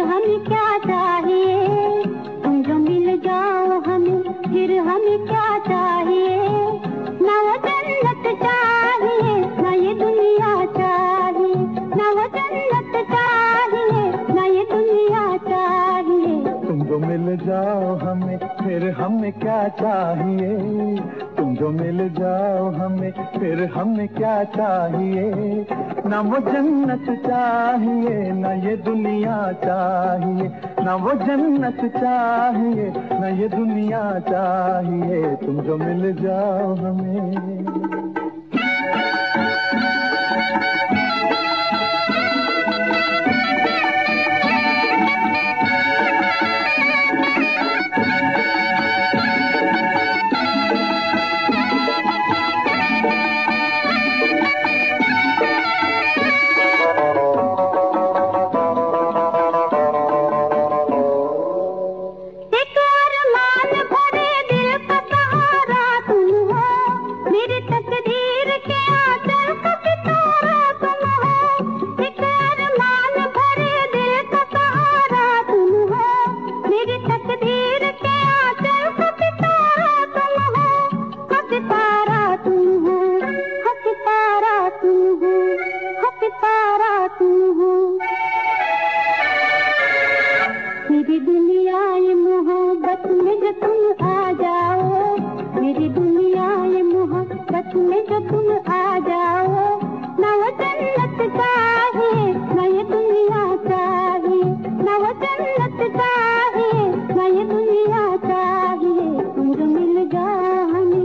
हमें क्या चाहिए, तुम जो मिल जाओ हमें, फिर हमें क्या चाहिए। ना वो जन्नत चाहिए, ना ये दुनिया चाहिए, ना वो जन्नत चाहिए, ना ये दुनिया चाहिए। तुम जो मिल जाओ हमें, फिर हमें क्या चाहिए। तुम जो मिल जाओ हमें, फिर हमें क्या चाहिए। ना वो जन्नत चाहिए, ना ये दुनिया चाहिए, ना वो जन्नत चाहिए, ना ये दुनिया चाहिए। तुम जो मिल जाओ हमें। मेरी दुनिया ये मोहब्बत में जो तुम आ जाओ, मेरी दुनिया ये मोहब्बत में जो तुम आ जाओ। ना वो जन्नत चाहिए, ना ये दुनिया चाहिए, ना वो जन्नत चाहिए, ना ये दुनिया चाहिए। तुम जो मिल जाओ हमें।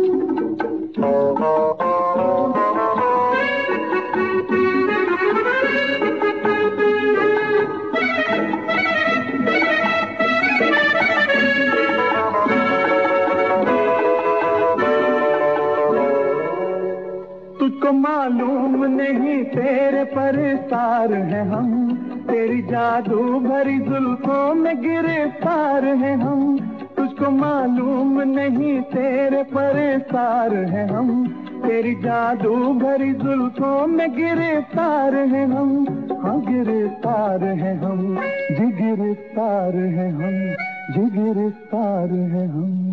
तुझको मालूम नहीं तेरे पर सार हैं हम, तेरी जादू भरी जुल्फों में गिरफ्तार हैं हम। तुझको मालूम नहीं तेरे पर सार हैं हम, तेरी जादू भरी जुल्फों में गिरफ्तार हैं हम। हाँ गिरफ्तार हैं हम, जी गिरफ्तार हैं हम, जी गिरफ्तार हैं हम।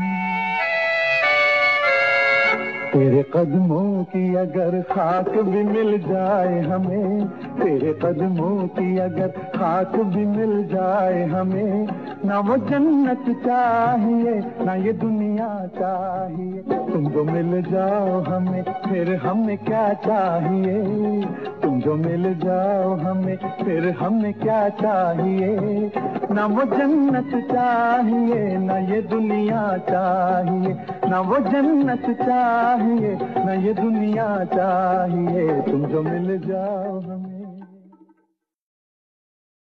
तेरे कदमों की अगर खाक भी मिल जाए हमें, तेरे कदमों की अगर खाक भी मिल जाए हमें। ना वो जन्नत चाहिए, ना ये दुनिया चाहिए। तुम जो मिल जाओ हमें, फिर हमें क्या चाहिए। तुम जो मिल जाओ हमें, फिर हमें क्या चाहिए। ना वो जन्नत चाहिए, ना ये दुनिया चाहिए, ना वो जन्नत चाहिए, ना ये दुनिया चाहिए। तुम जो मिल जाओ हमें।